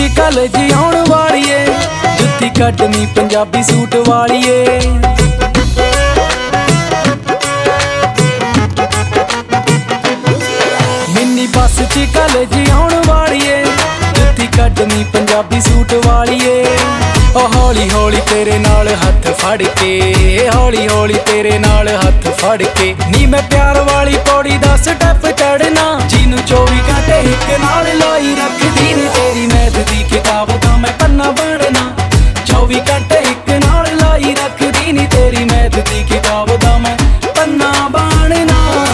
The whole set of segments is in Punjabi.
ਕਾਲਜ ਆਉਣ ਵਾਲੀਏ, ਜੁੱਤੀ ਕੱਢਣੀ ਪੰਜਾਬੀ ਸੂਟ ਵਾਲੀਏ। ਮਿੰਨੀ ਬੱਸ 'ਚ ਕਾਲਜ ਆਉਣ ਵਾਲੀਏ, ਜੁੱਤੀ ਕੱਢਣੀ ਪੰਜਾਬੀ ਸੂਟ ਵਾਲੀਏ। ਓ ਹੌਲੀ ਹੌਲੀ ਤੇਰੇ ਨਾਲ ਹੱਥ ਫੜ ਕੇ, ਹੌਲੀ ਹੌਲੀ ਤੇਰੇ ਨਾਲ ਹੱਥ ਫੜ ਕੇ, ਨੀ ਮੈਂ ਪਿਆਰ ਵਾਲੀ ਪੌੜੀ ਦਾ ਸਟੈਪ ਚੜਨਾ, ਜਿਹਨੂੰ 24 ਘੰਟੇ ਇੱਕ ਨਾਲ ਲਾਈ ਰੱਖਦੀ ਨੀ ਤੇਰੀ ਮੈਥ ਦੀ ਕਿਤਾਬ ਦਾ ਮੈਂ ਪੰਨਾ ਬਣਨਾ। 24 ਘੰਟੇ ਇੱਕ ਨਾਲ ਲਾਈ ਰੱਖਦੀ ਨੀ ਤੇਰੀ ਮੈਥ ਦੀ ਕਿਤਾਬ ਦਾ ਮੈਂ ਪੰਨਾ ਬਣਨਾ।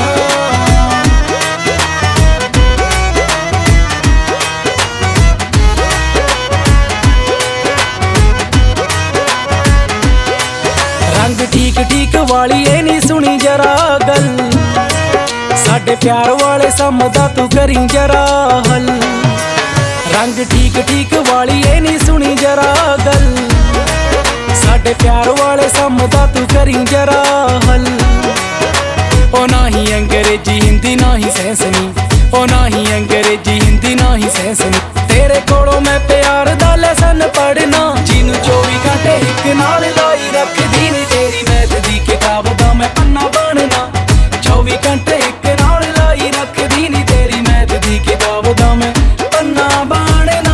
ਰੰਗ ਠੀਕ ਠੀਕ ਵਾਲੀਏ ਨੀ ਸੁਣੀ ਜਰਾ ਗੱਲ, ਸਾਡੇ ਪਿਆਰ ਵਾਲੇ ਸਮਝਦਾ ਤੂੰ ਕਰੀ ਜਰਾ ਹੱਲ। ਰੰਗ ਠੀਕ ਠੀਕ ਵਾਲੀਏ ਨੀ ਸੁਣੀ ਜਰਾ ਗੱਲ, ਸਾਡੇ ਪਿਆਰ ਵਾਲੇ ਸਮਝਦਾ ਤੂੰ ਕਰੀ ਜਰਾ ਹੱਲ। ਉਹ ਨਾ ਹੀ ਅੰਗਰੇਜ਼ੀ ਹਿੰਦੀ ਨਾ ਹੀ ਸੈਂਸਨੀ, ਉਹ ਨਾ ਹੀ ਅੰਗਰੇਜ਼ੀ ਹਿੰਦੀ ਨਾ ਹੀ ਸੈਂਸਨੀ, ਤੇਰੇ ਕੋਲੋਂ ਮੈਂ ਪਿਆਰ ਦਾ ਲੈਸਨ ਪੜ੍ਹਨਾ, ਜਿਹਨੂੰ 24 ਘੰਟੇ ਇੱਕ ਨਾਲ ਲਾਈ ਰੱਖਦੀ ਨੀ ਤੇਰੀ ਮੈਥ ਦੀ ਕਿਤਾਬ ਦਾ ਮੈਂ ਪੰਨਾ ਬਣਨਾ। 24 ਘੰਟੇ ਇੱਕ ਨਾਲ ਲਾਈ ਰੱਖਦੀ ਨੀ ਤੇਰੀ ਮੈਥ ਦੀ ਕਿਤਾਬ ਦਾ ਮੈਂ ਪੰਨਾ ਬਣਨਾ।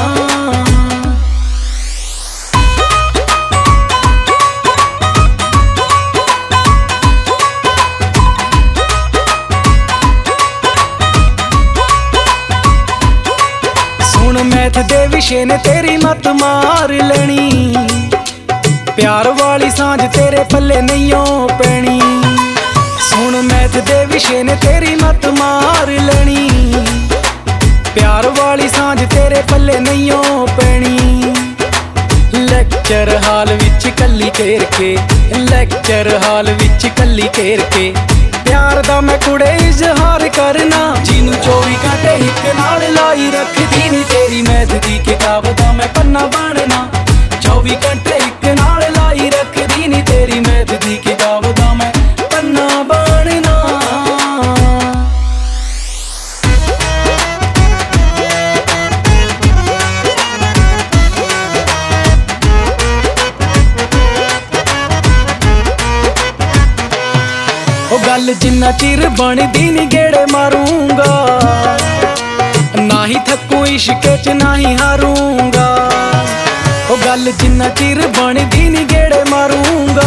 ਸੁਣ ਮੈਥ ਦੇ ਵਿਸ਼ੇ ਨੇ ਤੇਰੀ ਮੱਤ ਮਾਰ ਲੈਣੀ, ਪਿਆਰ ਵਾਲੀ ਸਾਂਝ ਤੇਰੇ ਪੱਲੇ ਨਹੀਂਓ ਪੈਣੀ। ਸੁਣ ਮੈਥ ਦੇ ਵਿਸ਼ੇ ਨੇ ਤੇਰੀ ਮੱਤ ਮਾਰ ਲੈਣੀ, ਪਿਆਰ ਵਾਲੀ ਸਾਂਝ ਤੇਰੇ ਪੱਲੇ ਨਹੀਂਓ ਪੈਣੀ। ਲੈਕਚਰ ਹਾਲ ਵਿੱਚ ਕੱਲੀ ਘੇਰ ਕੇ, ਲੈਕਚਰ ਹਾਲ ਵਿੱਚ ਕੱਲੀ ਘੇਰ ਕੇ, ਪਿਆਰ ਦਾ ਮੈਂ ਕੁੜੇ ਇਜ਼ਹਾਰ ਕਰਨਾ, ਜਿਹਨੂੰ 24 ਘੰਟੇ ਇੱਕ ਨਾਲ ਲਾਈ ਰੱਖਦੀ ਨੀ ਤੇਰੀ ਮੈਥ ਦੀ ਕਿਤਾਬ ਦਾ ਮੈਂ ਪੰਨਾ ਬਣਨਾ। 24 ਘੰਟੇ ਇੱਕ ਨਾਲ ਲਾਈ ਰੱਖਦੀ ਨੀ ਤੇਰੀ ਮੈਥ ਦੀ ਕਿਤਾਬ ਦਾ ਮੈਂ ਪੰਨਾ ਬਣਨਾ। ਉਹ ਗੱਲ ਜਿੰਨਾ ਚਿਰ ਬਣਦੀ ਨੀ ਗੇੜੇ ਮਾਰੂੰਗਾ, ਨਾ ਹੀ ਥੱਕੂ ਇਸ਼ਕੇ 'ਚ ਨਾ ਹੀ ਹਾਰੂੰਗਾ। ਉਹ ਗੱਲ ਜਿੰਨਾ ਚਿਰ ਬਣਦੀ ਨੀ ਗੇੜੇ ਮਾਰੂੰਗਾ,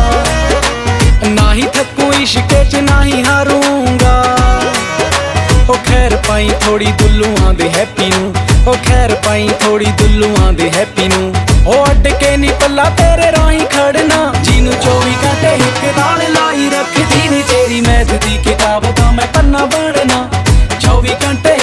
ਨਾ ਹੀ ਥੱਕੂ ਇਸ਼ਕੇ 'ਚ ਨਾ ਹੀ ਹਾਰੂੰਗਾ। ਉਹ ਖੈਰ ਪਾਈ ਥੋੜੀ ਦੁੱਲੂਆਂ ਦੇ ਹੈਪੀ ਨੂੰ, ਉਹ ਖੈਰ ਪਾਈ ਥੋੜੀ ਦੁੱਲੂਆਂ ਦੇ ਹੈਪੀ ਨੂੰ, ਉਹ ਅੱਡ ਕੇ ਨੀ ਪੱਲਾ ਤੇਰੇ ਰਾਹੀਂ ਖੜਨਾ, ਜਿਹਨੂੰ 24 ਘੰਟੇ ਇੱਕ ਨਾਲ ਲਾਈ ਰੱਖਦੀ ਨੀ ਤੇਰੀ ਮੈਥ ਦੀ ਕਿਤਾਬ ਦਾ ਮੈਂ ਪੰਨਾ ਬਣਨਾ। 24 ਘੰਟੇ